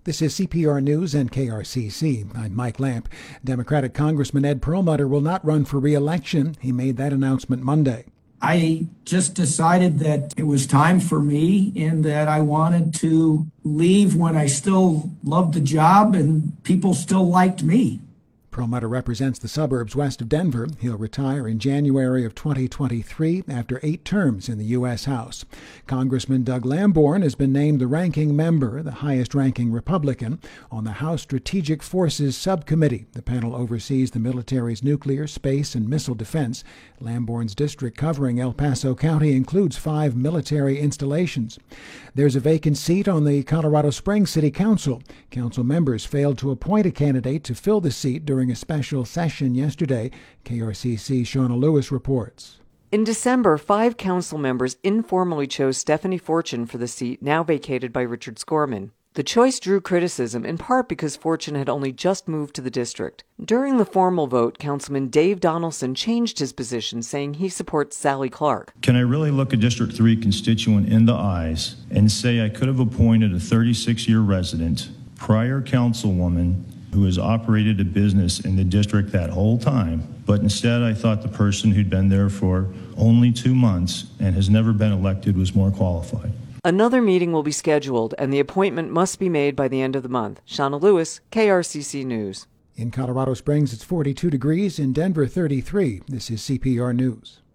This is CPR News and KRCC. I'm Mike Lamp. Democratic Congressman Ed Perlmutter will not run for re-election. He made that announcement Monday. I just decided that it was time for me and that I wanted to leave when I still loved the job and people still liked me. Perlmutter represents the suburbs west of Denver. He'll retire in January of 2023 after 8 terms in the U.S. House. Congressman Doug Lamborn has been named the ranking member, the highest-ranking Republican, on the House Strategic Forces Subcommittee. The panel oversees the military's nuclear, space, and missile defense. Lamborn's district covering El Paso County includes 5 military installations. There's a vacant seat on the Colorado Springs City Council. Council members failed to appoint a candidate to fill the seat during a special session yesterday. KRCC's Shauna Lewis reports. In December, 5 council members informally chose Stephanie Fortune for the seat now vacated by Richard Skorman. The choice drew criticism, in part because Fortune had only just moved to the district. During the formal vote, Councilman Dave Donaldson changed his position, saying he supports Sally Clark. Can I really look a District 3 constituent in the eyes and say I could have appointed a 36-year resident, prior councilwoman, who has operated a business in the district that whole time, but instead I thought the person who'd been there for only 2 months and has never been elected was more qualified? Another meeting will be scheduled, and the appointment must be made by the end of the month. Shauna Lewis, KRCC News. In Colorado Springs, it's 42 degrees. In Denver, 33. This is CPR News.